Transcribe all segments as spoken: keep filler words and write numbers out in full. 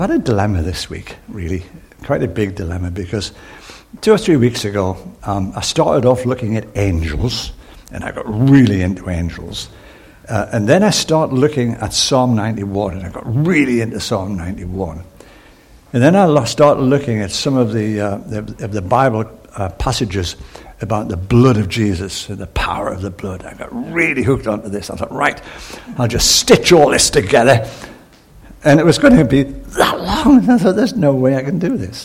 I had a dilemma this week, really, quite a big dilemma, because two or three weeks ago, um, I started off looking at angels, and I got really into angels. Uh, and then I started looking at Psalm ninety-one, and I got really into Psalm ninety-one. And then I started looking at some of the uh, the, of the Bible uh, passages about the blood of Jesus and the power of the blood. I got really hooked onto this. I thought, right, I'll just stitch all this together. And it was going to be that long. And I thought, there's no way I can do this.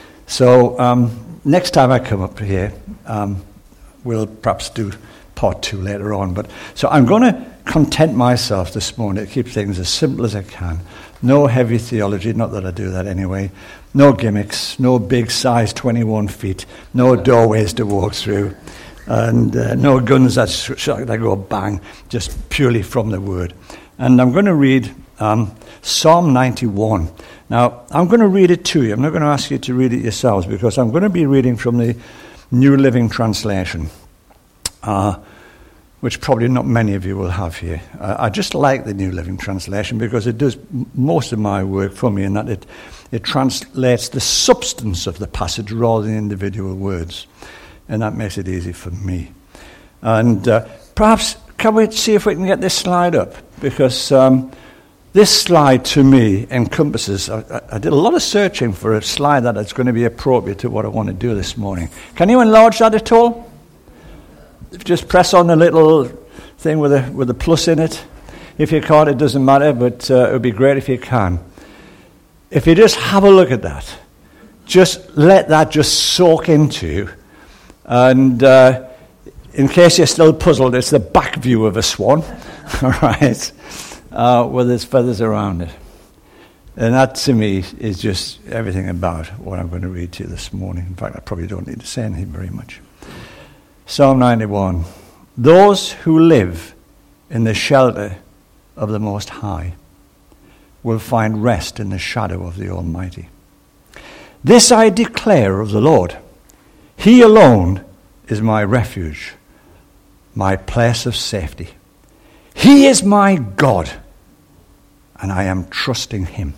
So um, next time I come up here, um, we'll perhaps do part two later on. But so I'm going to content myself this morning to keep things as simple as I can. No heavy theology, not that I do that anyway. No gimmicks, no big size twenty-one feet, no doorways to walk through, and uh, no guns that, sh- that go bang, just purely from the Word. And I'm going to read um, Psalm ninety-one. Now, I'm going to read it to you. I'm not going to ask you to read it yourselves, because I'm going to be reading from the New Living Translation, uh, which probably not many of you will have here. Uh, I just like the New Living Translation because it does m- most of my work for me, in that it, it translates the substance of the passage rather than individual words. And that makes it easy for me. And uh, perhaps, can we see if we can get this slide up? Because um, this slide, to me, encompasses... I, I did a lot of searching for a slide that is going to be appropriate to what I want to do this morning. Can you enlarge that at all? Just press on the little thing with a with a plus in it. If you can't, it doesn't matter, but uh, it would be great if you can. If you just have a look at that, just let that just soak into you. And uh, in case you're still puzzled, it's the back view of a swan, all right, uh, with its feathers around it. And that, to me, is just everything about what I'm going to read to you this morning. In fact, I probably don't need to say anything very much. Psalm ninety-one. Those who live in the shelter of the Most High will find rest in the shadow of the Almighty. This I declare of the Lord. He alone is my refuge, my place of safety. He is my God, and I am trusting him.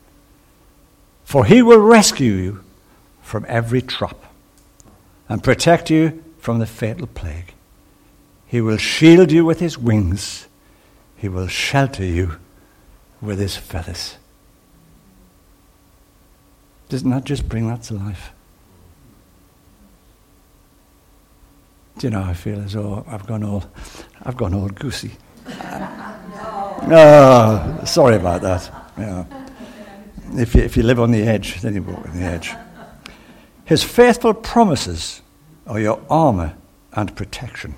For he will rescue you from every trap and protect you from the fatal plague. He will shield you with his wings. He will shelter you with his feathers. Doesn't that just bring that to life? Do you know, I feel as though I've gone all, I've gone all goosey. Oh, sorry about that. Yeah. If you, if you live on the edge, then you walk on the edge. His faithful promises are your armor and protection.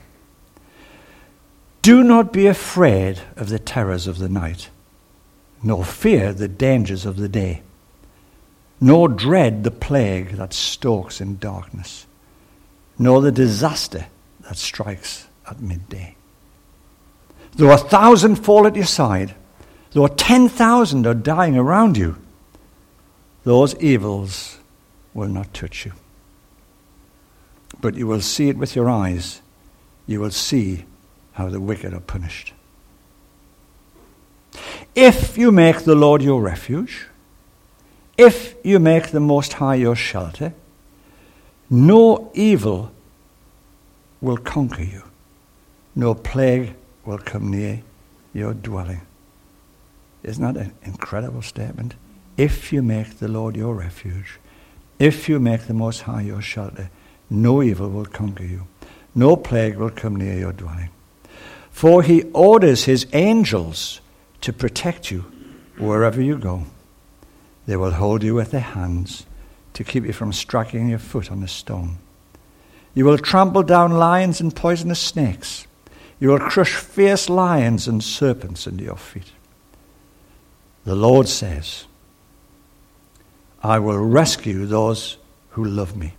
Do not be afraid of the terrors of the night, nor fear the dangers of the day, nor dread the plague that stalks in darkness, nor the disaster that strikes at midday. Though a thousand fall at your side, though ten thousand are dying around you, those evils will not touch you. But you will see it with your eyes. You will see how the wicked are punished. If you make the Lord your refuge, if you make the Most High your shelter, no evil will conquer you. No plague will come near your dwelling. Isn't that an incredible statement? If you make the Lord your refuge, if you make the Most High your shelter, no evil will conquer you. No plague will come near your dwelling. For he orders his angels to protect you wherever you go. They will hold you with their hands to keep you from striking your foot on a stone. You will trample down lions and poisonous snakes. You will crush fierce lions and serpents under your feet. The Lord says, I will rescue those who love me.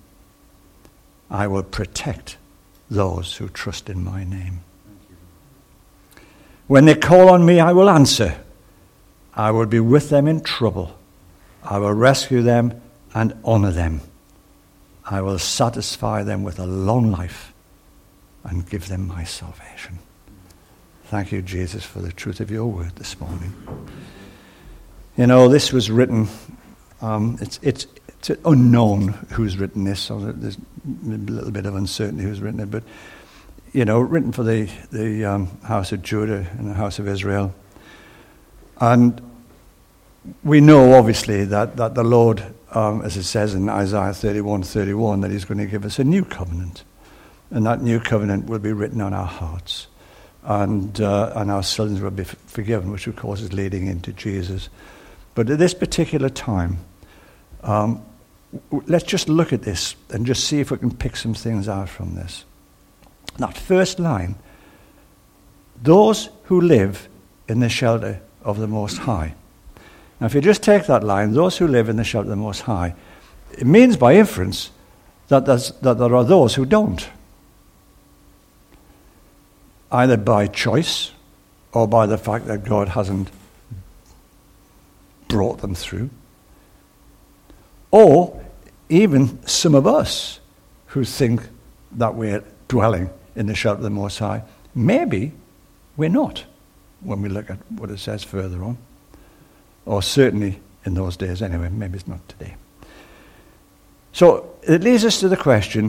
I will protect those who trust in my name. When they call on me, I will answer. I will be with them in trouble. I will rescue them and honor them. I will satisfy them with a long life and give them my salvation. Thank you, Jesus, for the truth of your word this morning. You know, this was written, um, it's, it's, it's unknown who's written this, so there's a little bit of uncertainty who's written it, but, you know, written for the, the um, house of Judah and the house of Israel. And we know, obviously, that, that the Lord, um, as it says in Isaiah thirty-one thirty-one, that he's going to give us a new covenant. And that new covenant will be written on our hearts. And, uh, and our sins will be f- forgiven, which, of course, is leading into Jesus. But at this particular time, um, w- let's just look at this and just see if we can pick some things out from this. That first line, those who live in the shelter of the Most High. Now, if you just take that line, those who live in the shelter of the Most High, it means by inference that, there's, that there are those who don't. Either by choice or by the fact that God hasn't brought them through. Or even some of us who think that we're dwelling in the shelter of the Most High. Maybe we're not when we look at what it says further on. Or certainly in those days anyway. Maybe it's not today. So it leads us to the question,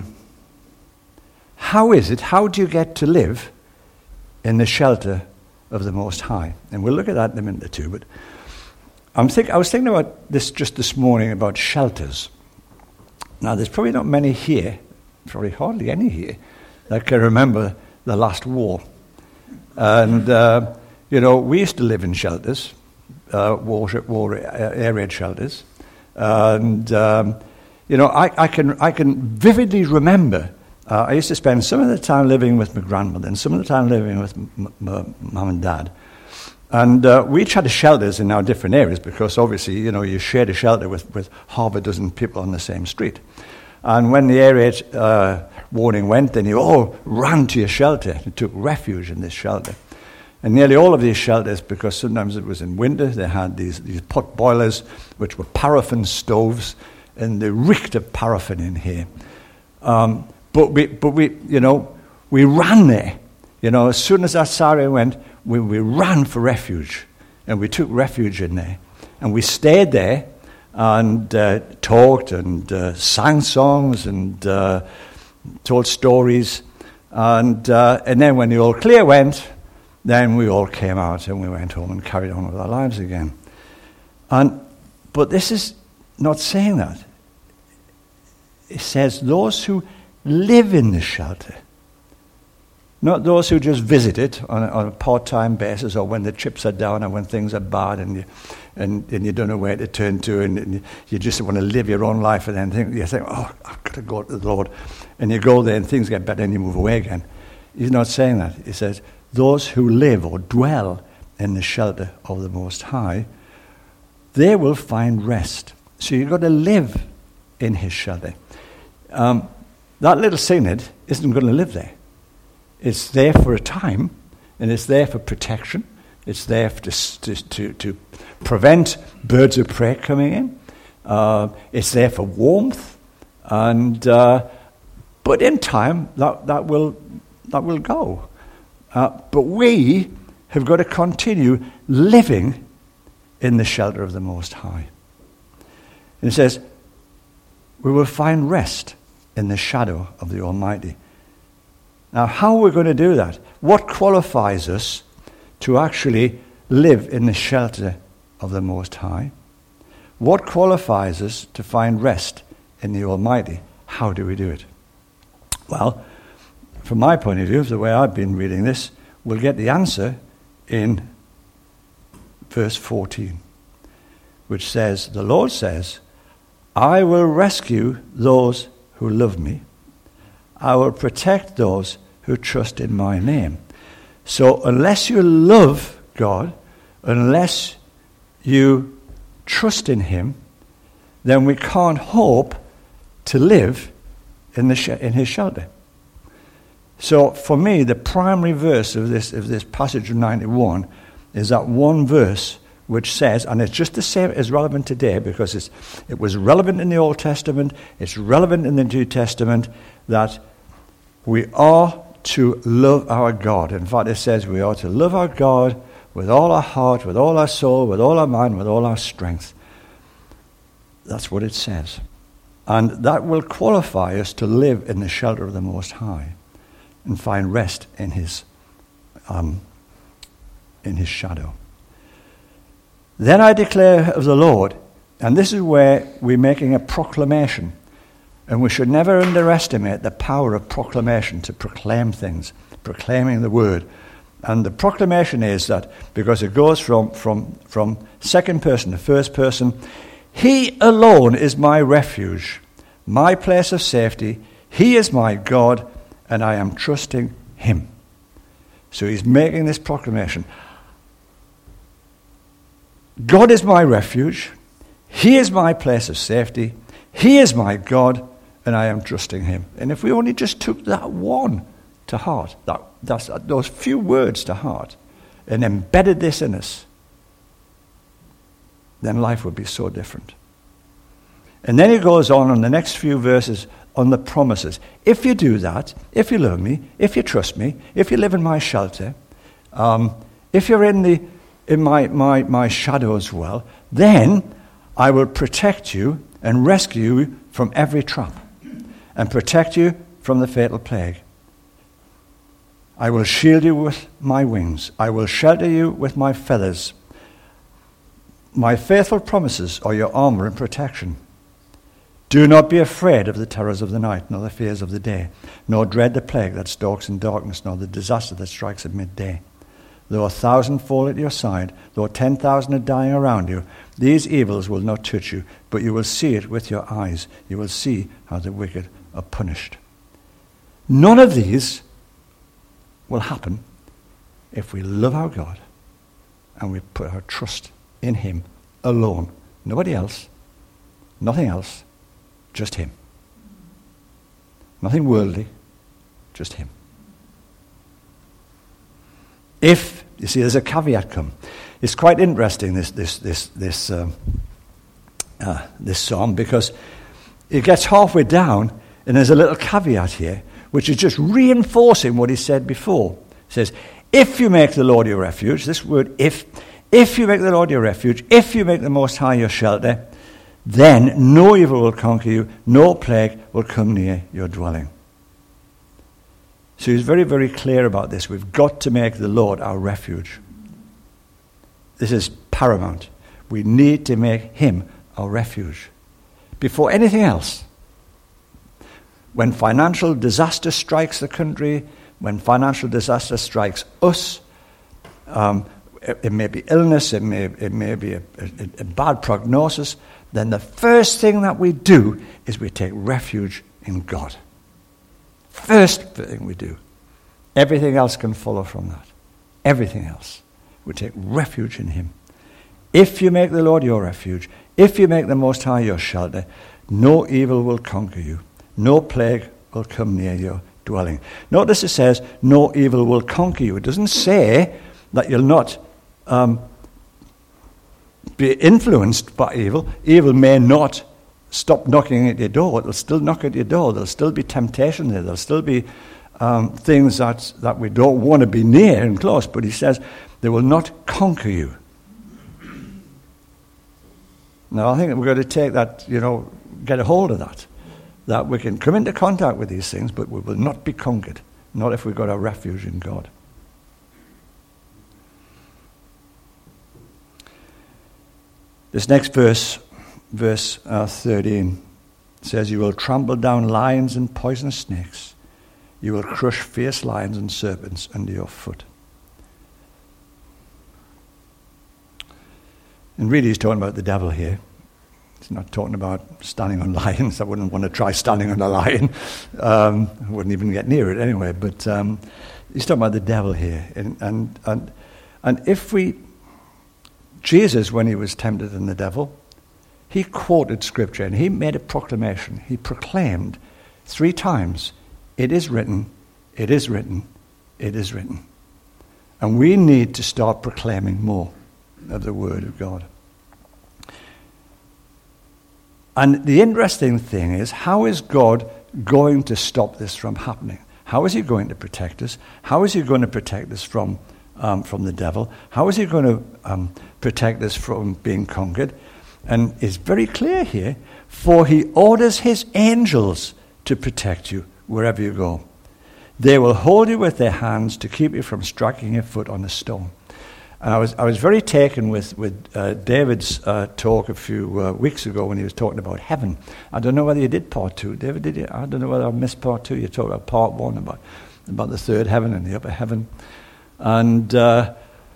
how is it, how do you get to live in the shelter of the Most High? And we'll look at that in a minute or two. But I'm think, I was thinking about this just this morning, about shelters. Now, there's probably not many here, probably hardly any here, that can remember the last war. And, uh, you know, we used to live in shelters, uh, war, war air raid shelters. And, um, you know, I, I can I can vividly remember, uh, I used to spend some of the time living with my grandmother and some of the time living with m- m- mum and dad. And uh, we each had shelters in our different areas because obviously, you know, you shared a shelter with, with half a dozen people on the same street. And when the air raid uh, warning went, then you all ran to your shelter and took refuge in this shelter. And nearly all of these shelters, because sometimes it was in winter, they had these, these pot boilers, which were paraffin stoves, and they reeked of paraffin in here. Um, but we, but we, you know, we ran there. You know, as soon as that siren went, we, we ran for refuge, and we took refuge in there, and we stayed there and uh, talked and uh, sang songs and uh, told stories, and uh, and then when the all clear went, then we all came out and we went home and carried on with our lives again. And but this is not saying that. It says those who live in the shelter. Not those who just visit it on a, on a part-time basis or when the chips are down and when things are bad and you, and, and you don't know where to turn to and, and you, you just want to live your own life and then think, you think, oh, I've got to go to the Lord. And you go there and things get better and you move away again. He's not saying that. He says, those who live or dwell in the shelter of the Most High, they will find rest. So you've got to live in his shelter. Um, that little synod isn't going to live there. It's there for a time, and it's there for protection. It's there to to, to, to prevent birds of prey coming in. Uh, it's there for warmth, and uh, but in time that that will that will go. Uh, but we have got to continue living in the shelter of the Most High. And it says, we will find rest in the shadow of the Almighty. Now, how are we going to do that? What qualifies us to actually live in the shelter of the Most High? What qualifies us to find rest in the Almighty? How do we do it? Well, from my point of view, the way I've been reading this, we'll get the answer in verse fourteen, which says, the Lord says, I will rescue those who love me. I will protect those who trust in my name. So unless you love God, unless you trust in him, then we can't hope to live in the sh- in his shelter. So for me, the primary verse of this of this passage of ninety-one is that one verse which says, and it's just the same as relevant today because it's, it was relevant in the Old Testament, it's relevant in the New Testament, that we are to love our God. In fact, it says we are to love our God with all our heart, with all our soul, with all our mind, with all our strength. That's what it says. And that will qualify us to live in the shelter of the Most High and find rest in his, um, in his shadow. Then I declare of the Lord, and this is where we're making a proclamation. And we should never underestimate the power of proclamation, to proclaim things, proclaiming the word. And the proclamation is that, because it goes from, from, from second person to first person, he alone is my refuge, my place of safety. He is my God, and I am trusting him. So he's making this proclamation. God is my refuge. He is my place of safety. He is my God, and I am trusting him. And if we only just took that one to heart, that, that's, those few words to heart, and embedded this in us, then life would be so different. And then he goes on in the next few verses on the promises. If you do that, if you love me, if you trust me, if you live in my shelter, um, if you're in the in my, my, my shadow as well, then I will protect you and rescue you from every trap, and protect you from the fatal plague. I will shield you with my wings. I will shelter you with my feathers. My faithful promises are your armor and protection. Do not be afraid of the terrors of the night, nor the fears of the day, nor dread the plague that stalks in darkness, nor the disaster that strikes at midday. Though a thousand fall at your side, though ten thousand are dying around you, these evils will not touch you, but you will see it with your eyes. You will see how the wicked are punished. None of these will happen if we love our God and we put our trust in him alone. Nobody else, nothing else, just him. Nothing worldly, just him. If, you see, there's a caveat come. It's quite interesting, this this this this um, uh, this psalm, because it gets halfway down and there's a little caveat here, which is just reinforcing what he said before. It says, if you make the Lord your refuge, this word if, if you make the Lord your refuge, if you make the Most High your shelter, then no evil will conquer you, no plague will come near your dwelling. So he's very, very clear about this. We've got to make the Lord our refuge. This is paramount. We need to make him our refuge before anything else. When financial disaster strikes the country, when financial disaster strikes us, um, it, it may be illness, it may, it may be a, a, a bad prognosis, then the first thing that we do is we take refuge in God. First thing we do. Everything else can follow from that. Everything else. We take refuge in him. If you make the Lord your refuge, if you make the Most High your shelter, no evil will conquer you. No plague will come near your dwelling. Notice it says, no evil will conquer you. It doesn't say that you'll not um, be influenced by evil. Evil may not stop knocking at your door. It'll still knock at your door. There'll still be temptation there. There'll still be um, things that, that we don't want to be near and close. But he says, they will not conquer you. Now, I think that we're going to take that, you know, get a hold of that. That we can come into contact with these things, but we will not be conquered. Not if we've got our refuge in God. This next verse, verse uh, thirteen, says, you will trample down lions and poisonous snakes. You will crush fierce lions and serpents under your foot. And really he's talking about the devil here. He's not talking about standing on lions. I wouldn't want to try standing on a lion. Um, I wouldn't even get near it anyway. But um, he's talking about the devil here. And, and, and, and if we... Jesus, when he was tempted in the devil, he quoted Scripture and he made a proclamation. He proclaimed three times, it is written, it is written, it is written. And we need to start proclaiming more of the Word of God. And the interesting thing is, how is God going to stop this from happening? How is he going to protect us? How is he going to protect us from um, from the devil? How is he going to um, protect us from being conquered? And it's very clear here, for he orders his angels to protect you wherever you go. They will hold you with their hands to keep you from striking your foot on a stone. And I was I was very taken with, with uh, David's uh, talk a few uh, weeks ago when he was talking about heaven. I don't know whether you did part two. David, did you? I don't know whether I missed part two. You talked about part one, about, about the third heaven and the upper heaven. And uh,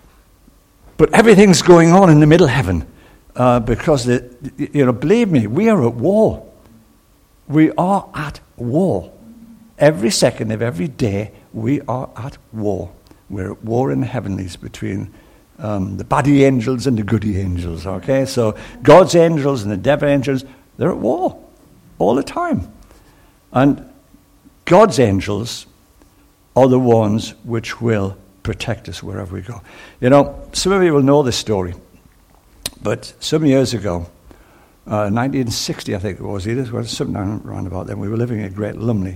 but everything's going on in the middle heaven. Uh, because, the, you know, believe me, we are at war. We are at war. Every second of every day, we are at war. We're at war in the heavenlies between um, the baddie angels and the goody angels, okay? So God's angels and the devil angels, they're at war all the time. And God's angels are the ones which will protect us wherever we go. You know, some of you will know this story. But some years ago, uh, nineteen sixty, I think it was, Edith, was something around about then, we were living at Great Lumley.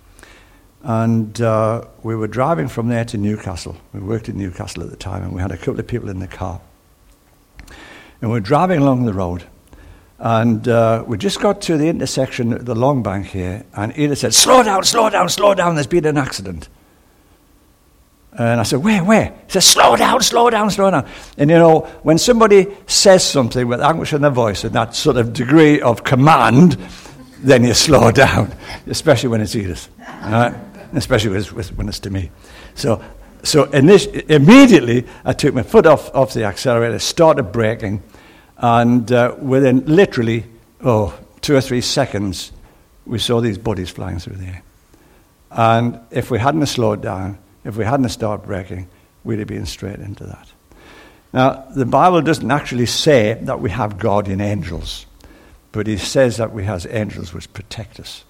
And uh, we were driving from there to Newcastle. We worked in Newcastle at the time, and we had a couple of people in the car. And we were driving along the road, and uh, we just got to the intersection at the Long Bank here, and Edith said, slow down, slow down, slow down, there's been an accident. And I said, where, where? He said, slow down, slow down, slow down. And, you know, when somebody says something with anguish in their voice and that sort of degree of command, then you slow down, especially when it's Edith, all right? Especially when it's, when it's to me. So so init- immediately, I took my foot off, off the accelerator, started braking, and uh, within literally, oh, two or three seconds, we saw these bodies flying through the air. And if we hadn't slowed down, if we hadn't started braking, we'd have been straight into that. Now, the Bible doesn't actually say that we have guardian angels, but it says that we have angels which protect us.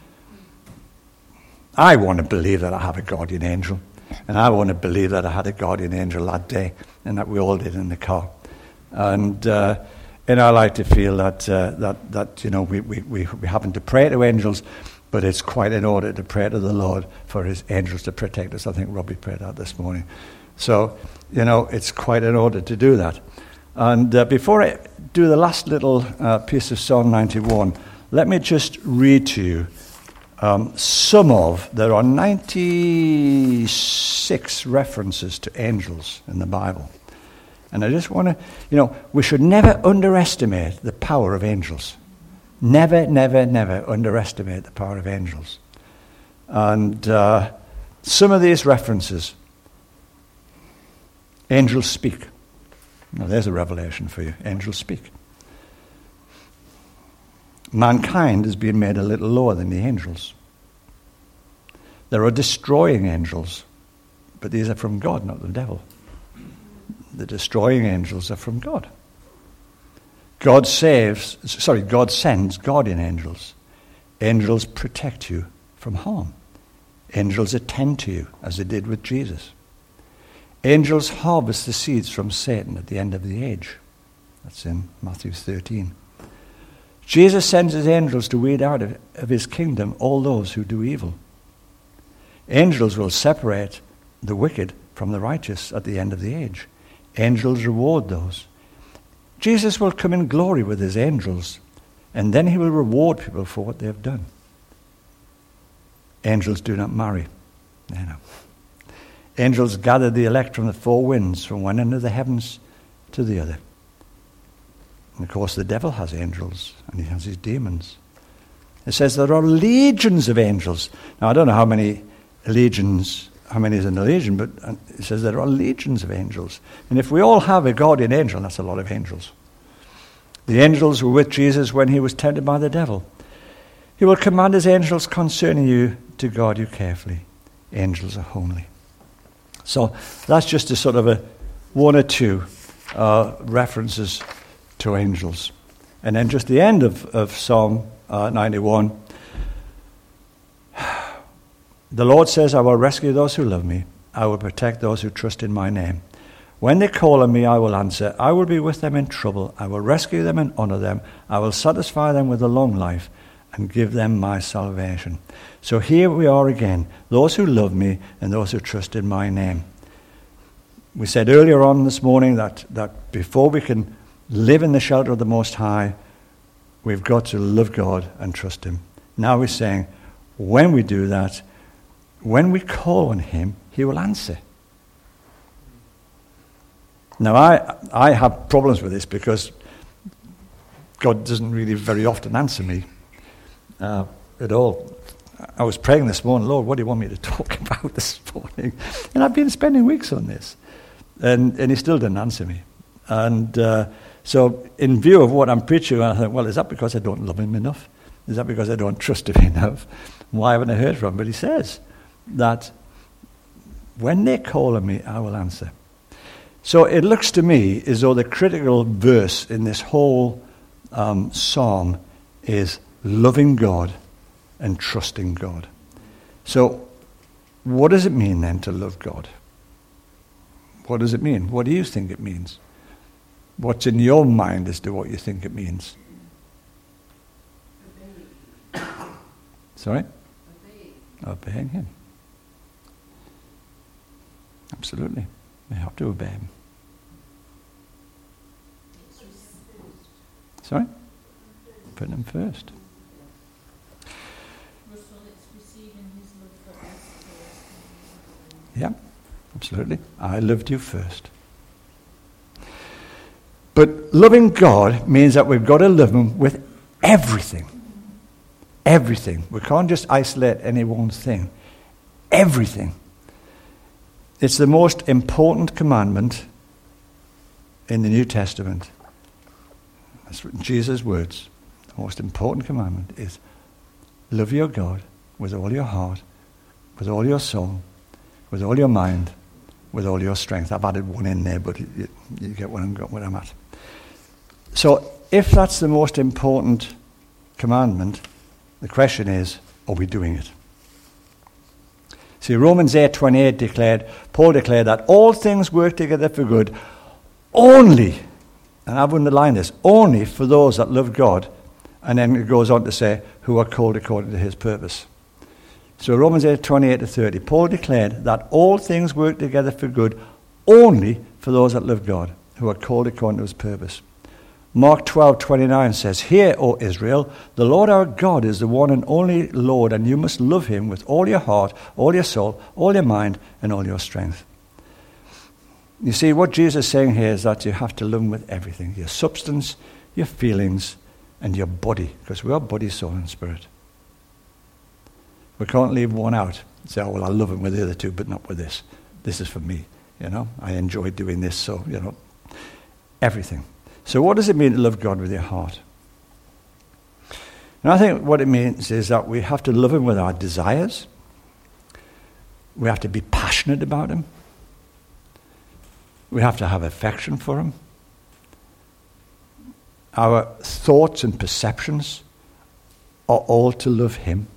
I want to believe that I have a guardian angel, and I want to believe that I had a guardian angel that day, and that we all did in the car. And uh, and I like to feel that uh, that that you know we, we we we happen to pray to angels, but it's quite in order to pray to the Lord for his angels to protect us. I think Robbie prayed that this morning. So, you know, it's quite in order to do that. And uh, before I do the last little uh, piece of Psalm ninety-one, let me just read to you um, some of, there are ninety-six references to angels in the Bible. And I just want to, you know, we should never underestimate the power of angels. Never, never, never underestimate the power of angels. And uh, some of these references, angels speak. Now there's a revelation for you. Angels speak. Mankind has been made a little lower than the angels. There are destroying angels, but these are from God, not the devil. The destroying angels are from God. God saves, sorry, God sends guardian angels. Angels protect you from harm. Angels attend to you, as they did with Jesus. Angels harvest the seeds from Satan at the end of the age. That's in Matthew thirteen. Jesus sends his angels to weed out of, of his kingdom all those who do evil. Angels will separate the wicked from the righteous at the end of the age. Angels reward those. Jesus will come in glory with his angels, and then he will reward people for what they have done. Angels do not marry. No, no. Angels gather the elect from the four winds, from one end of the heavens to the other. And of course, the devil has angels, and he has his demons. It says there are legions of angels. Now, I don't know how many legions, how many is in a legion, but it says there are legions of angels. And if we all have a guardian angel, that's a lot of angels. The angels were with Jesus when he was tempted by the devil. He will command his angels concerning you to guard you carefully. Angels are holy. So that's just a sort of a one or two uh, references to angels. And then just the end of, of Psalm uh, ninety-one. The Lord says, I will rescue those who love me. I will protect those who trust in my name. When they call on me, I will answer. I will be with them in trouble. I will rescue them and honor them. I will satisfy them with a long life and give them my salvation. So here we are again, those who love me and those who trust in my name. we said earlier on this morning that, that before we can live in the shelter of the Most High, we've got to love God and trust Him. Now we're saying, when we do that, when we call on Him, He will answer. Now, I I have problems with this because God doesn't really very often answer me uh, at all. I was praying this morning, Lord, what do you want me to talk about this morning? And I've been spending weeks on this. And, and He still didn't answer me. And uh, so in view of what I'm preaching, I thought, well, is that because I don't love Him enough? Is that because I don't trust Him enough? Why haven't I heard from Him? But He says that when they call on me, I will answer. So it looks to me as though the critical verse in this whole um, psalm is loving God and trusting God. So what does it mean then to love God? What does it mean? What do you think it means? What's in your mind as to what you think it means? Sorry? Obeying Him. Absolutely. We have to obey Him. Sorry? Put Him first. Yeah, absolutely. I loved you first. But loving God means that we've got to love Him with everything. Everything. We can't just isolate any one thing. Everything. It's the most important commandment in the New Testament. That's Jesus' words. The most important commandment is love your God with all your heart, with all your soul, with all your mind, with all your strength. I've added one in there, but you, you get what I'm, what I'm at. So if that's the most important commandment, the question is, are we doing it? See, Romans eight twenty-eight declared, Paul declared that all things work together for good only, and I've underlined this, only for those that love God. And then it goes on to say, who are called according to His purpose. So Romans eight twenty-eight to thirty, Paul declared that all things work together for good only for those that love God, who are called according to His purpose. Mark twelve twenty-nine says, Hear, O Israel, the Lord our God is the one and only Lord, and you must love Him with all your heart, all your soul, all your mind, and all your strength. You see, what Jesus is saying here is that you have to love Him with everything, your substance, your feelings, and your body, because we are body, soul, and spirit. We can't leave one out and say, oh, well, I love Him with the other two, but not with this. This is for me, you know. I enjoy doing this, so, you know, everything. So what does it mean to love God with your heart? And I think what it means is that we have to love Him with our desires. We have to be passionate about Him. We have to have affection for Him. Our thoughts and perceptions are all to love Him.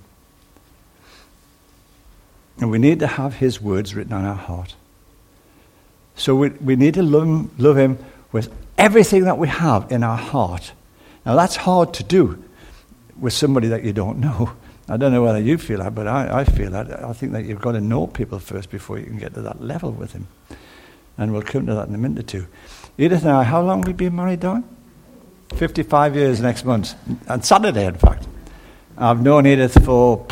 And we need to have His words written on our heart. So we, we need to love him, love him with everything that we have in our heart. Now that's hard to do with somebody that you don't know. I don't know whether you feel that, but I, I feel that. I think that you've got to know people first before you can get to that level with Him. And we'll come to that in a minute or two. Edith and I, how long have we been married, Dawn? fifty-five years next month. On Saturday, in fact. I've known Edith for...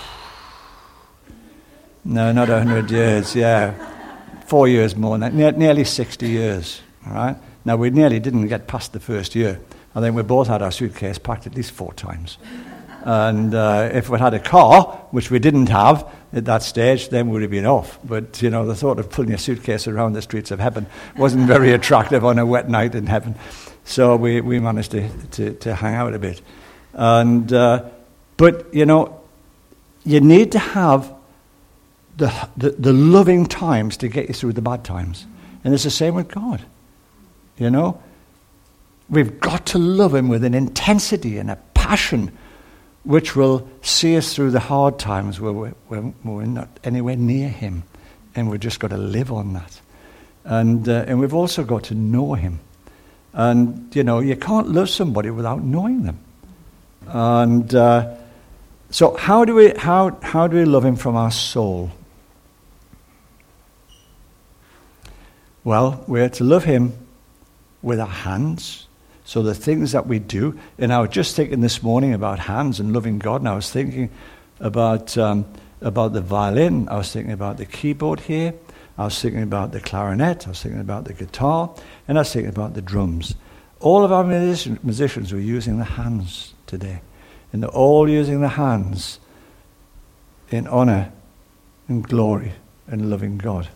No, not one hundred years, yeah. Four years more, ne- nearly sixty years. All right? Now, we nearly didn't get past the first year. I think we both had our suitcase packed at least four times. And uh, if we had a car, which we didn't have at that stage, then we would have been off. But, you know, the thought of pulling a suitcase around the streets of heaven wasn't very attractive on a wet night in heaven. So we, we managed to, to, to hang out a bit. And uh, but, you know, you need to have the, the the loving times to get you through the bad times. And it's the same with God. You know? We've got to love Him with an intensity and a passion which will see us through the hard times where we're, where we're not anywhere near Him. And we've just got to live on that. And uh, and we've also got to know Him. And, you know, you can't love somebody without knowing them. And uh, so how do we how how do we love Him from our soul? Well, we're to love him with our hands. So the things that we do, and I was just thinking this morning about hands and loving God, and I was thinking about um, about the violin, I was thinking about the keyboard here, I was thinking about the clarinet, I was thinking about the guitar, and I was thinking about the drums. All of our musician, musicians were using the hands today, and they're all using the hands in honor and glory and loving God.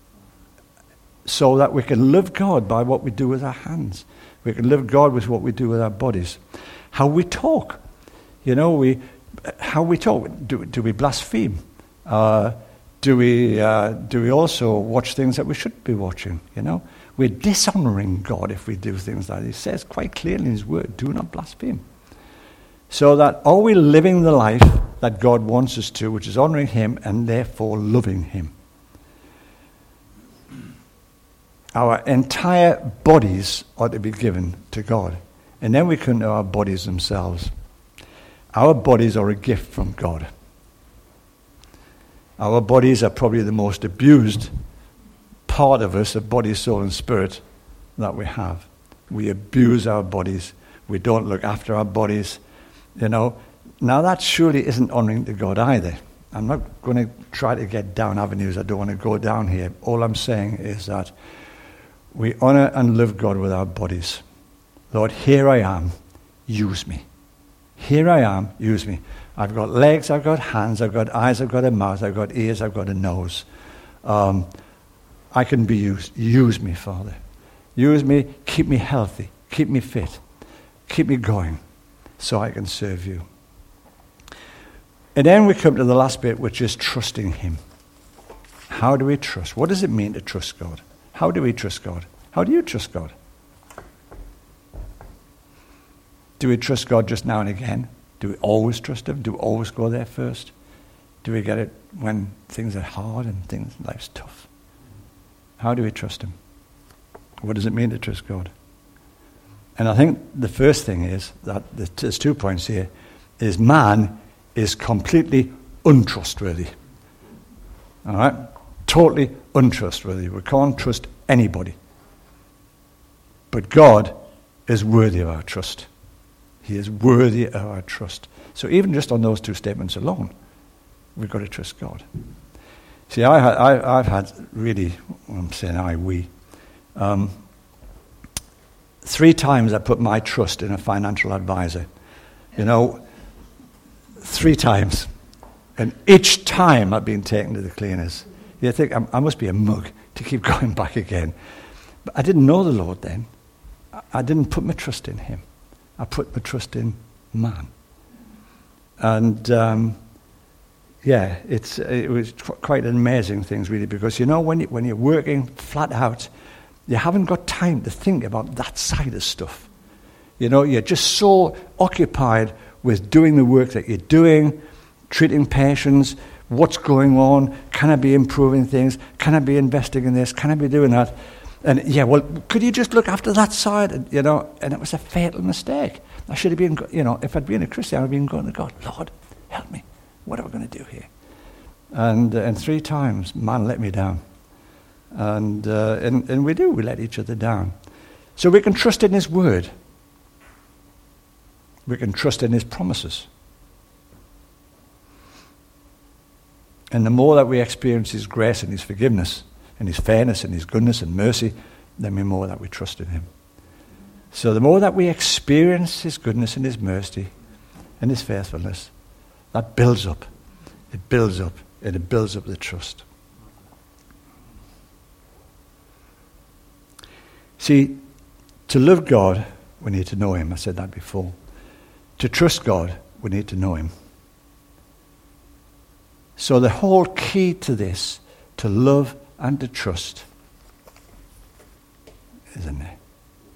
So that we can love God by what we do with our hands. We can love God with what we do with our bodies. How we talk. You know, we how we talk. Do, do we blaspheme? Uh, do we uh, do we also watch things that we shouldn't be watching? You know, we're dishonoring God if we do things like that. He says quite clearly in his word, do not blaspheme. So that are we living the life that God wants us to, which is honoring him and therefore loving him? Our entire bodies are to be given to God. And then we come to our bodies themselves. Our bodies are a gift from God. Our bodies are probably the most abused part of us, of body, soul, and spirit, that we have. We abuse our bodies. We don't look after our bodies. You know, now that surely isn't honoring to God either. I'm not going to try to get down avenues I don't want to go down here. All I'm saying is that we honor and love God with our bodies. Lord, here I am, use me. Here I am, use me. I've got legs, I've got hands, I've got eyes, I've got a mouth, I've got ears, I've got a nose. Um, I can be used. Use me, Father. Use me, keep me healthy, keep me fit, keep me going so I can serve you. And then we come to the last bit, which is trusting him. How do we trust? What does it mean to trust God? How do we trust God? How do you trust God? Do we trust God just now and again? Do we always trust him? Do we always go there first? Do we get it when things are hard and things life's tough? How do we trust him? What does it mean to trust God? And I think the first thing is that there's two points here, is man is completely untrustworthy. All right? Totally untrustworthy. We can't trust anybody. But God is worthy of our trust. He is worthy of our trust. So even just on those two statements alone, we've got to trust God. See, I, I, I've had really, well, I'm saying I, we, um, three times I put my trust in a financial advisor. You know, three times. And each time I've been taken to the cleaners. You think, I must be a mug to keep going back again. But I didn't know the Lord then. I didn't put my trust in him. I put my trust in man. And, um, yeah, it's it was quite an amazing thing, really, because, you know, when, you, when you're working flat out, you haven't got time to think about that side of stuff. You know, you're just so occupied with doing the work that you're doing, treating patients, what's going on, can I be improving things, can I be investing in this, can I be doing that? And yeah, well, could you just look after that side? And, you know, and it was a fatal mistake. I should have been, you know, if I'd been a Christian, I'd have been going to God, Lord, help me. What are we going to do here? And uh, and three times, man let me down. And, uh, and and we do, we let each other down. So we can trust in his word. We can trust in his promises. And the more that we experience his grace and his forgiveness, and his fairness and his goodness and mercy, then the more that we trust in him. So the more that we experience his goodness and his mercy and his faithfulness, that builds up. It builds up, and it builds up the trust. See, to love God, we need to know him. I said that before. To trust God, we need to know him. So the whole key to this, to love and to trust, is in there.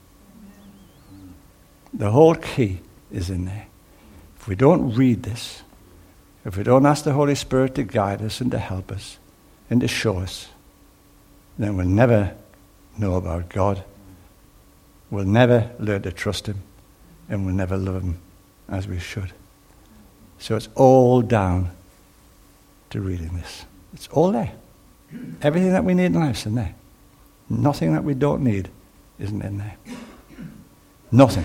The whole key is in there. If we don't read this, if we don't ask the Holy Spirit to guide us and to help us and to show us, then we'll never know about God. We'll never learn to trust him, and we'll never love him as we should. So it's all down to reading this. It's all there. Everything that we need in life is in there. Nothing that we don't need isn't in there. Nothing.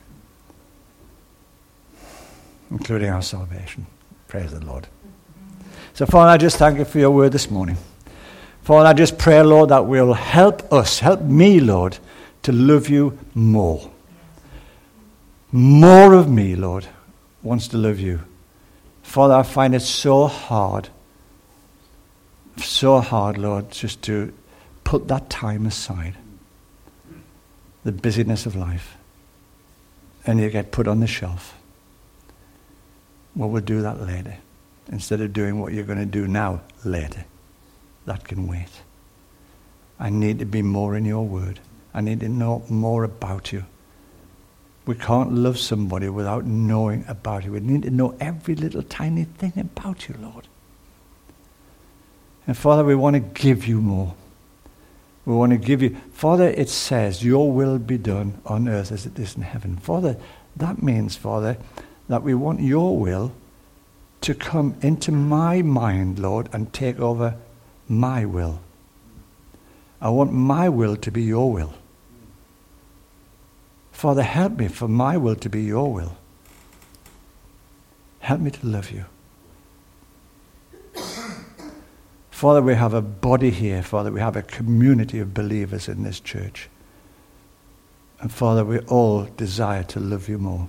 Including our salvation. Praise the Lord. So, Father, I just thank you for your word this morning. Father, I just pray, Lord, that will help us, help me, Lord, to love you more. More of me, Lord, wants to love you. Father, I find it so hard, so hard, Lord, just to put that time aside. The busyness of life. And you get put on the shelf. Well, we'll do that later. Instead of doing what you're going to do now, later. That can wait. I need to be more in your word. I need to know more about you. We can't love somebody without knowing about you. We need to know every little tiny thing about you, Lord. And Father, we want to give you more. We want to give you... Father, it says, your will be done on earth as it is in heaven. Father, that means, Father, that we want your will to come into my mind, Lord, and take over my will. I want my will to be your will. Father, help me for my will to be your will. Help me to love you. Father, we have a body here. Father, we have a community of believers in this church. And Father, we all desire to love you more.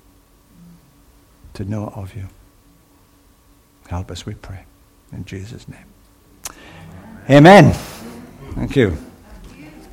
To know of you. Help us, we pray. In Jesus' name. Amen. Thank you.